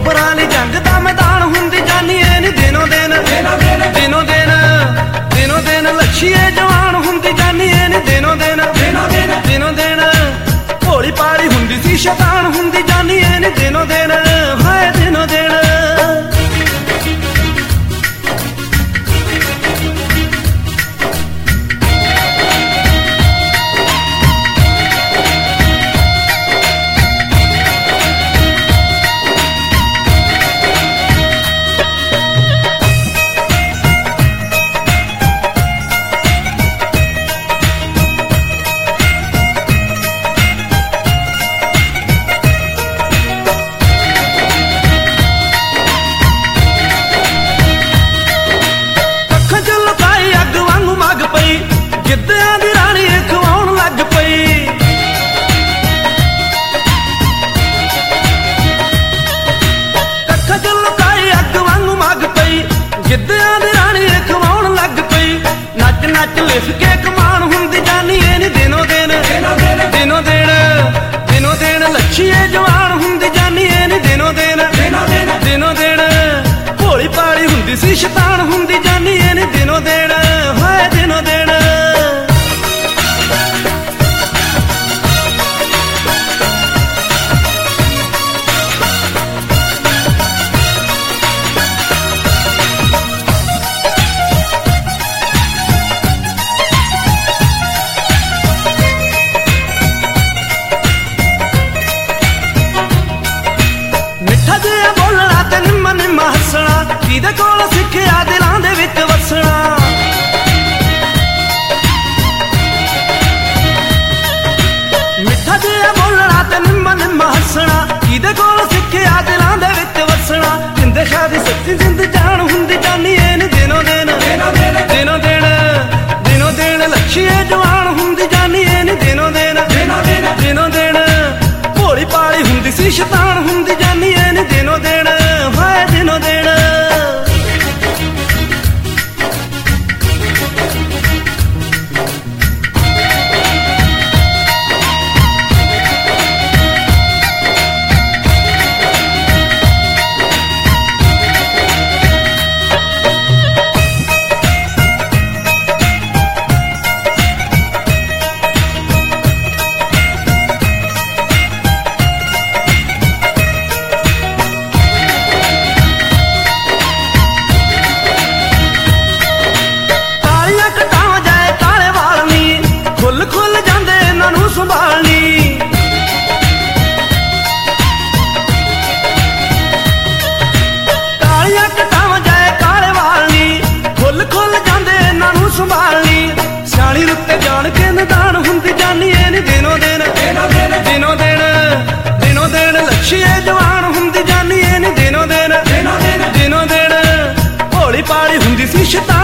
पराली जंग दा मैदान हुंदी जानी ऐ नी दिनों दिन दिनों दिन दिनों दिन लक्ष्य जवान हुंदी जानी ऐ नी दिनों दिन दिनों दिन भोली पाली हुंदी सी शैतान हुंदी जानी ऐ नी दिनों दिन हाय दिनों दिन। गिद्धियां दी रानी खवाउण लग पई कक्खां च लुकाई अग वांगू मग पई गिद्धियां दी रानी खवाउण लग पई नच नच लिस के कमान हुंदी जानी ऐ नी दिनों दिन दिनों दिन दिनों दिन लक्ष्य जवान हुंदी जानी ऐ नी दिनों दिन दिनों दिन भोली पाली हुंदी सी शैतान हुंदी जानी ऐ नी दिनों दिन हाय दिनों दिन। मिठा जिहा बोलना ते निम्मा निम्मा हसना किहदे कोल सिक्खिया दिलां दे विच वसना मिठा जिहा बोलना ते निम्मा निम्मा हसना किहदे कोल सिक्खिया दिलां दे विच वसना जिंदे शादी सच्ची जिंद जान हुंदी जानी ऐ नी दिनों दिन दिनों दिन दिनों दिन लक्ष्य जवान हुंदी जानी ऐ नी दिनों दिन दिनों दिन भोली पाली हुंदी सी शैतान हुंदी जानी ऐ नी दिनों दिन हाय दिनों दिन। सियाणी रुत्ते जान के निदान हुंदी जानी ऐ नी दिनों दिन दिनों दिन दिनों दिन लक्ष्य जवान हुंदी जानी ऐ नी दिनों दिन दिनों दिन भोली पाली हुंदी सी शैतान